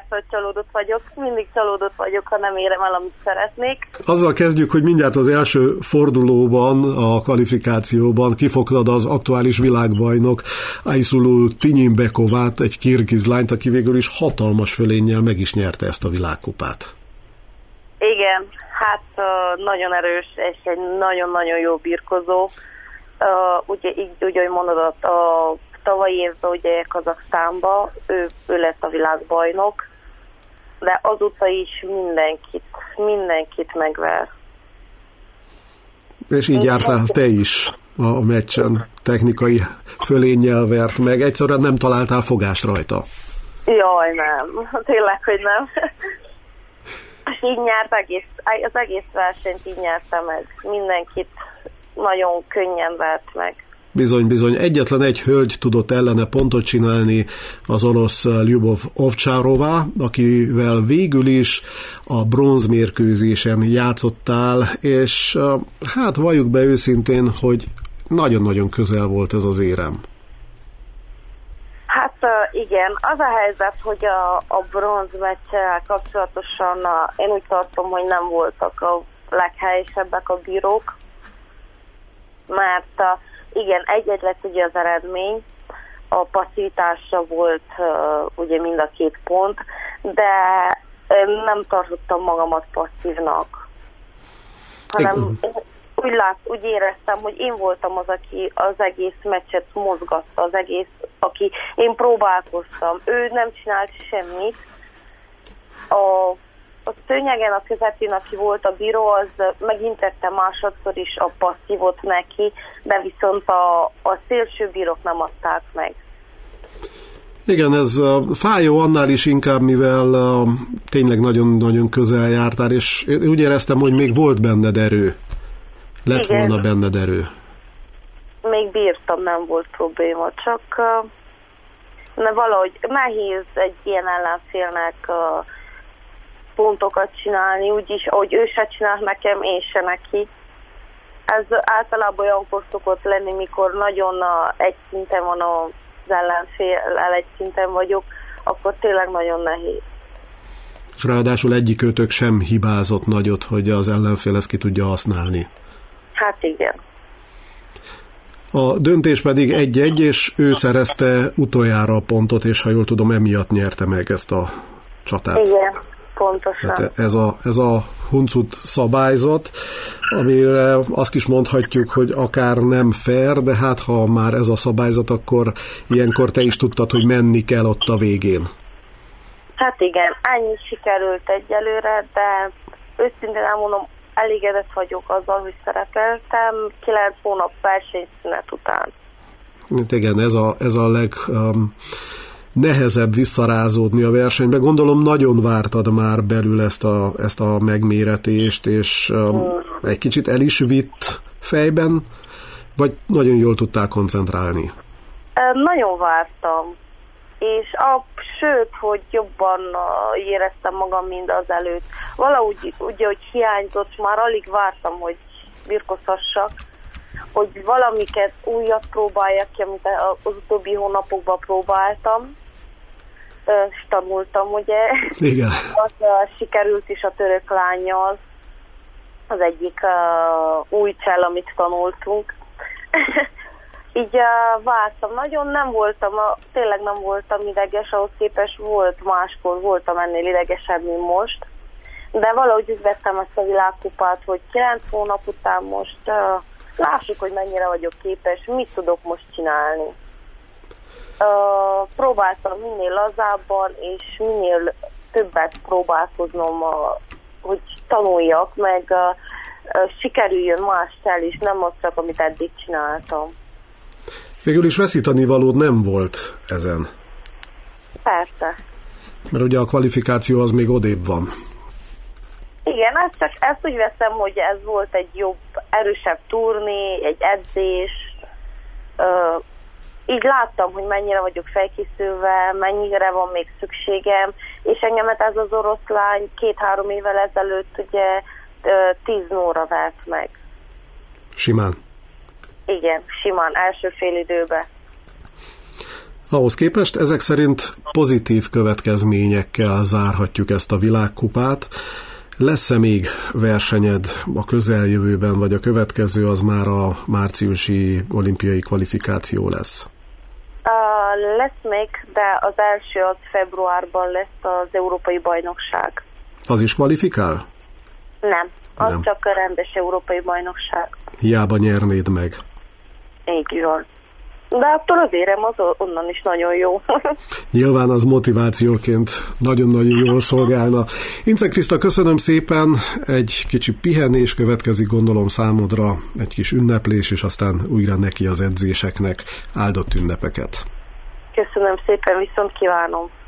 hogy csalódott vagyok. Mindig csalódott vagyok, ha nem érem el, amit szeretnék. Azzal kezdjük, hogy mindjárt az első fordulóban, a kvalifikációban kifogtad az aktuális világbajnok Aysulu Tinyimbekovát, egy kirgiz lányt, aki végül is hatalmas fölénnyel meg is nyerte ezt a világkupát. Igen, hát nagyon erős, és egy nagyon-nagyon jó birkozó. Ugye így, ahogy mondod, a tavalyi évben ugye Kazaksztánban ő lett a világbajnok, de azóta is mindenkit megver. És így jártál te is a meccsen, technikai fölénnyel vert meg, egyszerűen nem találtál fogást rajta. Jaj, nem. Tényleg, hogy nem. És így nyert az egész versenyt így nyerte meg. Mindenkit nagyon könnyen vert meg. Bizony. Egyetlen egy hölgy tudott ellene pontot csinálni, az orosz Lyubov Ovcsárová, akivel végül is a bronzmérkőzésen játszottál, és hát valljuk be őszintén, hogy nagyon-nagyon közel volt ez az érem. Hát igen, az a helyzet, hogy a bronzmeccsel kapcsolatosan én úgy tartom, hogy nem voltak a leghelyesebbek a bírók, mert igen, egy-egy lett ugye az eredmény, a passzivitásra volt ugye mind a két pont, de nem tartottam magamat passzívnak, hanem úgy éreztem, hogy én voltam az, aki az egész meccset mozgatta, aki én próbálkoztam. Ő nem csinált semmit. A szőnyegen a közepén, aki volt a bíró, az megintette másodszor is a passzívot neki, de viszont a szélső bírók nem adták meg. Igen, ez fájó annál is inkább, mivel tényleg nagyon-nagyon közel jártál, és úgy éreztem, hogy még volt benned erő. Lett volna benned erő. Még bírtam, nem volt probléma, csak valahogy nehéz egy ilyen ellenfélnek pontokat csinálni, úgyis, ahogy ő se csinál nekem, én se neki. Ez általában olyankor szokott lenni, mikor nagyon egy szinten van az ellenfél, egy szinten vagyok, akkor tényleg nagyon nehéz. És ráadásul egyikőtök sem hibázott nagyot, hogy az ellenfél ezt ki tudja használni. Hát igen. A döntés pedig 1-1, és ő szerezte utoljára a pontot, és ha jól tudom, emiatt nyerte meg ezt a csatát. Igen, pontosan. Hát ez a huncut szabályzat, amire azt is mondhatjuk, hogy akár nem fair, de hát ha már ez a szabályzat, akkor ilyenkor te is tudtad, hogy menni kell ott a végén. Hát igen, ennyi sikerült egyelőre, de őszintén elmondom, elégedett vagyok azzal, hogy szerepeltem 9 hónap versenyszünet után. Hát igen, ez a legnehezebb visszarázódni a versenybe. Gondolom nagyon vártad már belül ezt a megméretést, és egy kicsit el is vitt fejben, vagy nagyon jól tudtál koncentrálni? Nagyon vártam, és sőt, hogy jobban éreztem magam, mint az előtt. Valahogy ugye, hogy hiányzott, már alig vártam, hogy birkozhassak, hogy valamiket újat próbáljak ki, amit az utóbbi hónapokban próbáltam, és tanultam, ugye. Igen. Az sikerült is a török lánnyal, az egyik új csell, amit tanultunk. Így vártam, nagyon nem voltam, tényleg nem voltam ideges, ahhoz képest máskor voltam ennél idegesebb, mint most, de valahogy úgy vettem ezt a világkupát, hogy 9 hónap után most lássuk, hogy mennyire vagyok képes, mit tudok most csinálni. Próbáltam minél lazábban, és minél többet próbálkoznom, hogy tanuljak, meg sikerüljön mással is, nem az csak, amit eddig csináltam. Végül is veszítenivalód nem volt ezen. Persze. Mert ugye a kvalifikáció az még odébb van. Igen, ezt úgy veszem, hogy ez volt egy jobb, erősebb turné, egy edzés. Így láttam, hogy mennyire vagyok felkészülve, mennyire van még szükségem, és engemet ez az oroszlány 2-3 évvel ezelőtt ugye 10-0-ra vert meg. Simán? Igen, simán, első fél időben. Ahhoz képest ezek szerint pozitív következményekkel zárhatjuk ezt a világkupát. Lesz-e még versenyed a közeljövőben, vagy a következő az már a márciusi olimpiai kvalifikáció lesz? Lesz még, de az első az februárban lesz az Európai Bajnokság. Az is kvalifikál? Nem, az Nem. csak a rendes Európai Bajnokság. Hiába nyernéd meg. Így van. De attól az érem az onnan is nagyon jó. Nyilván az motivációként nagyon-nagyon jól szolgálna. Ince Kriszta, köszönöm szépen, egy kicsi pihenés következik, gondolom számodra, egy kis ünneplés, és aztán újra neki az edzéseknek. Áldott ünnepeket! Köszönöm szépen, viszont kívánom!